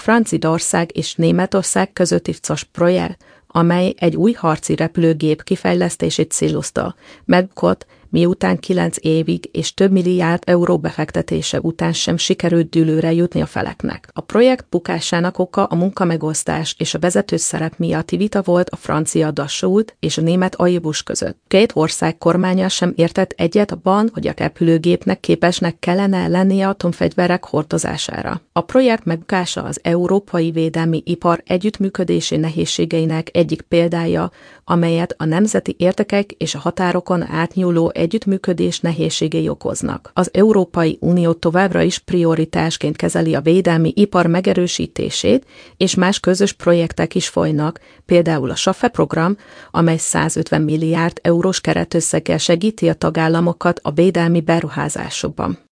Franciaország és Németország közötti CAS projekt, amely egy új harci repülőgép kifejlesztését célozta, megbukott, miután 9 évig és több milliárd euró befektetése után sem sikerült dűlőre jutni a feleknek. A projekt bukásának oka a munkamegosztás és a vezető szerep miatti vita volt a francia Dassault és a német Airbus között. Két ország kormánya sem értett egyet abban, hogy a repülőgépnek képesnek kellene lennie atomfegyverek hordozására. A projekt megbukása az európai védelmi ipar együttműködési nehézségeinek egyik példája, amelyet a nemzeti érdekek és a határokon átnyúló együttműködés nehézségei okoznak. Az Európai Unió továbbra is prioritásként kezeli a védelmi ipar megerősítését, és más közös projektek is folynak, például a SAFE program, amely 150 milliárd eurós keretösszeggel segíti a tagállamokat a védelmi beruházásokban.